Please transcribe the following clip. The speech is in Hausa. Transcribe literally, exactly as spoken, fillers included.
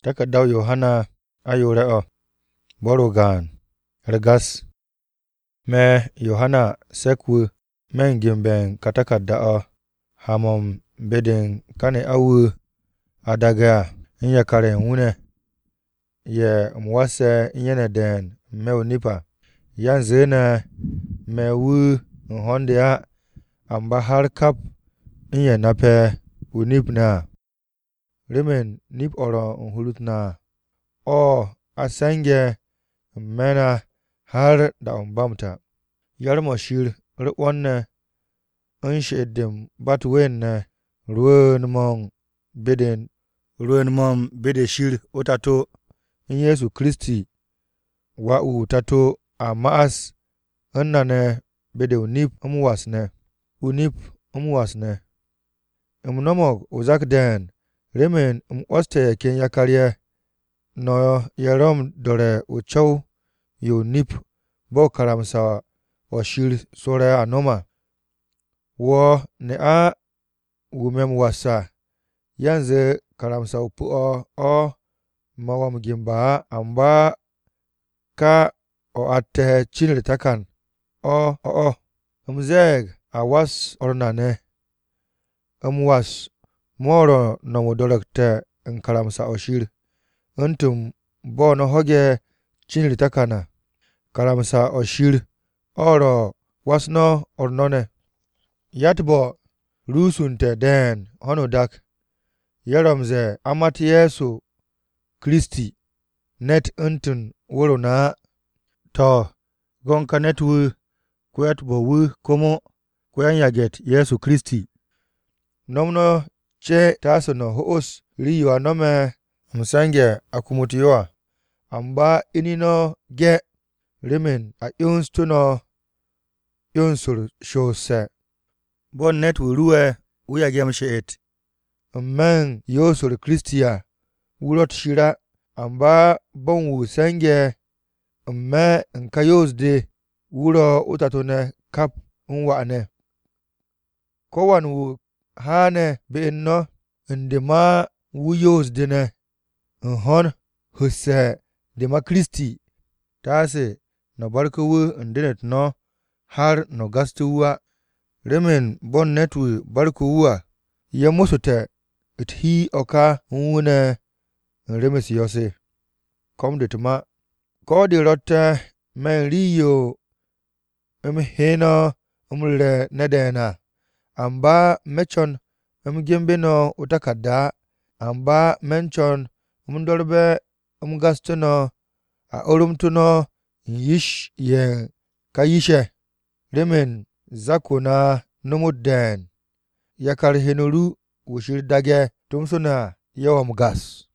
Takaddaw Yohana ayore'o borogan rigas me Yohana sekwu men gimben katakadda'o hamom beden kane awu adaga inyakare wune ye mwase inyene den me nipa yanzene me wu nhondia amba har kap inye nape unip na rimen nip oro nhulutna o asenge mena har da umbamta yarmo shir r'wonne inshedim batwenne ruwenmon beden ruwenmon bede shir utato in Yesu Kristi wa u tato a ma'as innane bede unip umwasne unip umwasne umnomok uzak den remen um'oste ken yakarye no yarom dore uchow yo nip bo karamsa o shir sore anoma wo ne a wumem wasa yanze karamsa upu'o o mawam gimba amba ka o atte chinri takan o o o umzeg awas ornane umwas moro nomu dorekte nkaramsa o shir untum bo no hoge chinri takana karamsa o shir oro wasno ornone yatbo rusunte den hono dak yaromze amat Yesu Kristi net untun wuro na to gonka net wu kwet bo wu komo kwen yaget Yesu Kristi nomno che tasono hoos riyo anome msange akumutiyoa amba inino ge rimen a yunstuno yunsur shose bon net wu ruwe uyagem sheet men yosur Kristiya wurot shira amba bon wu senge me nka yosde wuro utatone kap unwane kowan wu hane be'enno ndima wu yosdene nhon husse dima Kristi tase no barko wu ndinet no har no gastu wa remen bon netwu barko wuwa ye musute it hi oka nwune remes yose komde tuma kodi rotte men riyo um heno umle nedena amba mechon um gembeno utakadda amba menchon um dorbe um gastuno a orumtuno yish ye kayishe remen zakuna numudden yakar henuru wushir dage tumsuna yawam gas